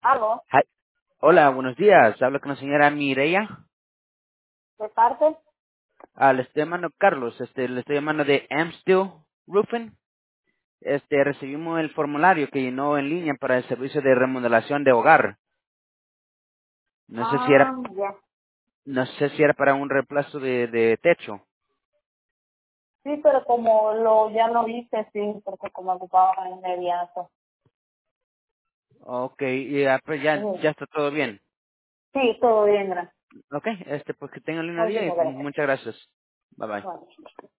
¿Aló? Hi. Hola, buenos días. Hablo con la señora Mireya. ¿De parte? Le estoy llamando Carlos. Le estoy llamando de Amstel Roofing. Recibimos el formulario que llenó en línea para el servicio de remodelación de hogar. No sé si era, Ah, ya. no sé si era para un reemplazo de techo. Sí, pero como lo ya lo hice, sí, porque como ocupaba inmediato. Okay, y pues Ujú. ya está todo bien. Sí, todo bien, gracias. Okay, pues que tengan un lindo Muy día bien, y pues gracias. muchas gracias. Bye bye. Bueno.